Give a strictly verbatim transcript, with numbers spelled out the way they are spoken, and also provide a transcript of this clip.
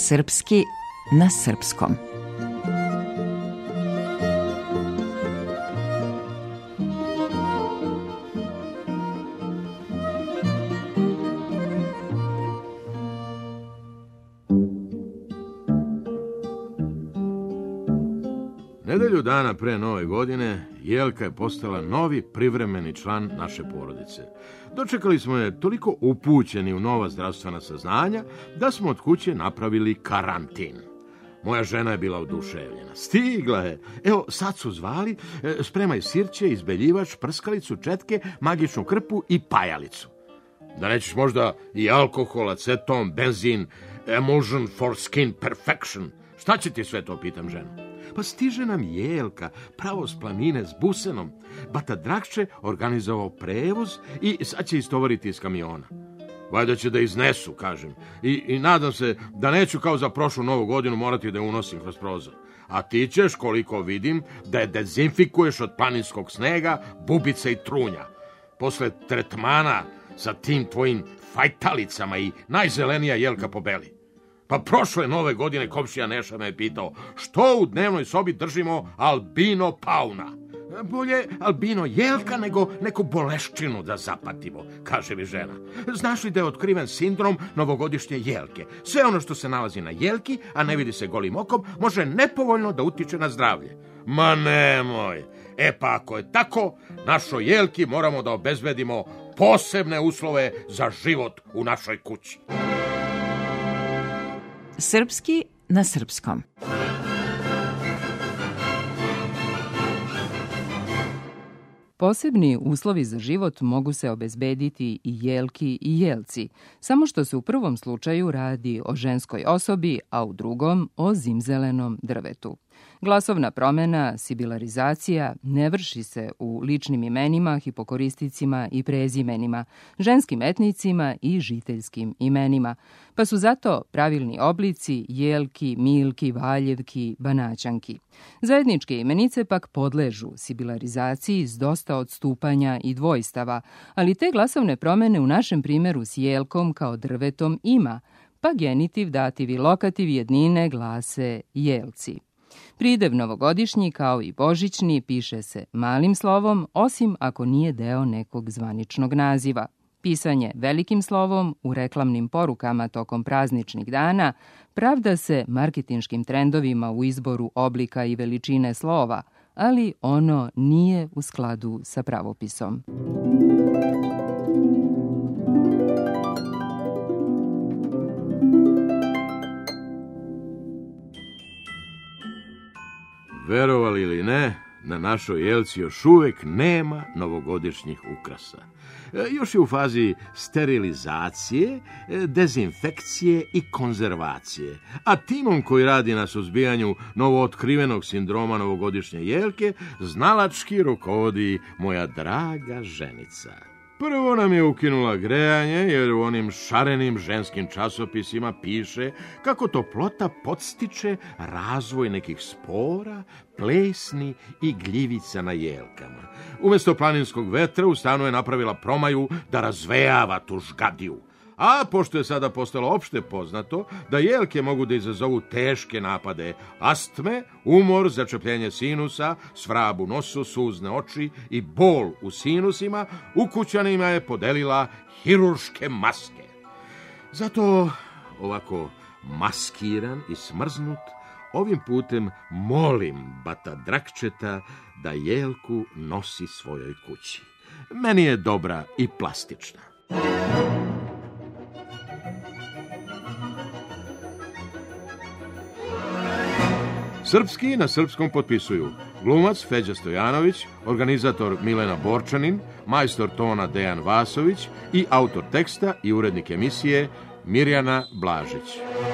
Srpski na srpskom. Nedelju dana pre nove godine Jelka je postala novi privremeni član naše porodice. Dočekali smo je toliko upućeni u nova zdravstvena saznanja da smo od kuće napravili karantin. Moja žena je bila oduševljena. Stigla je. Evo, sad su zvali, spremaj sirće, izbeljivač, prskalicu, četke, magičnu krpu i pajalicu. Da nećeš možda i alkohol, aceton, benzin, emulsion for skin perfection. Šta će ti sve to, pitam ženu. Pa stiže nam Jelka, pravo s planine s busenom. Bata Drakče organizovao prevoz i sad će istovariti iz kamiona. Valjda će da iznesu, kažem. I, I nadam se da neću kao za prošlu novu godinu morati da je unosim kroz prozor. A ti ćeš, koliko vidim, da je dezinfikuješ od planinskog snega, bubica i trunja. Posle tretmana sa tim tvojim fajtalicama i najzelenija Jelka pobeli. Pa prošle nove godine komšija Neša me je pitao što u dnevnoj sobi držimo albino pauna. Bolje albino Jelka nego neku boleščinu da zapatimo, kaže mi žena. Znaš li da je otkriven sindrom novogodišnje Jelke? Sve ono što se nalazi na Jelki, a ne vidi se golim okom, može nepovoljno da utiče na zdravlje. Ma nemoj. E pa ako je tako, našoj Jelki moramo da obezbedimo posebne uslove za život u našoj kući. Srpski na srpskom. Posebni uslovi za život mogu se obezbediti i Jelki i Jelci, samo što se u prvom slučaju radi o ženskoj osobi, a u drugom o zimzelenom drvetu. Glasovna promena, sibilarizacija, ne vrši se u ličnim imenima, hipokoristicima i prezimenima, ženskim etnicima i žiteljskim imenima, pa su zato pravilni oblici Jelki, Milki, Valjevki, Banaćanki. Zajedničke imenice pak podležu sibilarizaciji s dosta odstupanja i dvojstava, ali te glasovne promene u našem primjeru s Jelkom kao drvetom ima, pa genitiv, dativ i lokativ jednine glase Jelci. Pridev novogodišnji kao i božićni piše se malim slovom, osim ako nije deo nekog zvaničnog naziva. Pisanje velikim slovom u reklamnim porukama tokom prazničnih dana pravda se marketinškim trendovima u izboru oblika i veličine slova, ali ono nije u skladu sa pravopisom. Verovali ili ne, na našoj Jelci još uvek nema novogodišnjih ukrasa. E, još je u fazi sterilizacije, e, dezinfekcije i konzervacije. A timom koji radi na suzbijanju novootkrivenog sindroma novogodišnje Jelke znalački rukovodi moja draga ženica. Prvo nam je ukinula grejanje, jer u onim šarenim ženskim časopisima piše kako toplota podstiče razvoj nekih spora, plesni i gljivica na jelkama. Umesto planinskog vetra u stanu je napravila promaju da razvejava tu žgadiju. A pošto je sada postalo opšte poznato da jelke mogu da izazovu teške napade astme, umor, začepljenje sinusa, svrab u nosu, suzne oči i bol u sinusima, ukućanima je podelila hirurške maske. Zato ovako maskiran i smrznut, ovim putem molim Bata Drakčeta da Jelku nosi svojoj kući. Meni je dobra i plastična. Srpski na srpskom potpisuju glumac Feđa Stojanović, organizator Milena Borčanin, majstor tona Dejan Vasović i autor teksta i urednik emisije Mirjana Blažić.